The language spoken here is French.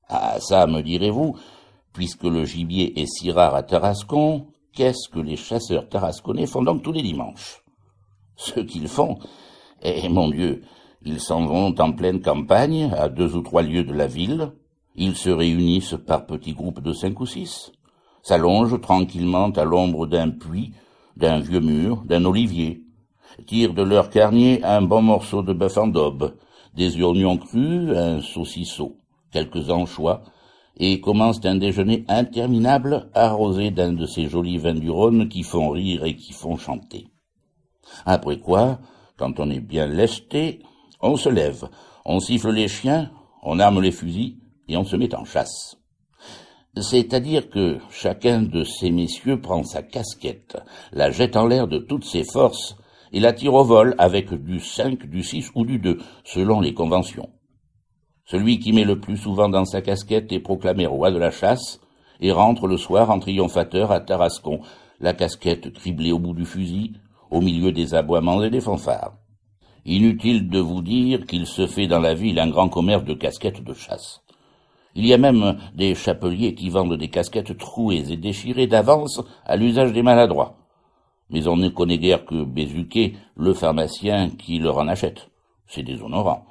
Ah ça, me direz-vous, puisque le gibier est si rare à Tarascon, qu'est-ce que les chasseurs tarasconnais font donc tous les dimanches? Ce qu'ils font, mon Dieu, ils s'en vont en pleine campagne, à 2 ou 3 lieues de la ville, ils se réunissent par petits groupes de 5 ou 6, s'allongent tranquillement à l'ombre d'un puits, d'un vieux mur, d'un olivier, tirent de leur carnier un bon morceau de bœuf en daube, des oignons crus, un saucisson, quelques anchois, et commencent un déjeuner interminable arrosé d'un de ces jolis vins du Rhône qui font rire et qui font chanter. Après quoi, quand on est bien lesté, on se lève, on siffle les chiens, on arme les fusils et on se met en chasse. C'est-à-dire que chacun de ces messieurs prend sa casquette, la jette en l'air de toutes ses forces et la tire au vol avec du 5, du 6 ou du 2, selon les conventions. Celui qui met le plus souvent dans sa casquette est proclamé roi de la chasse et rentre le soir en triomphateur à Tarascon, la casquette criblée au bout du fusil, au milieu des aboiements et des fanfares. Inutile de vous dire qu'il se fait dans la ville un grand commerce de casquettes de chasse. Il y a même des chapeliers qui vendent des casquettes trouées et déchirées d'avance à l'usage des maladroits. Mais on ne connaît guère que Bézuquet, le pharmacien, qui leur en achète. C'est déshonorant.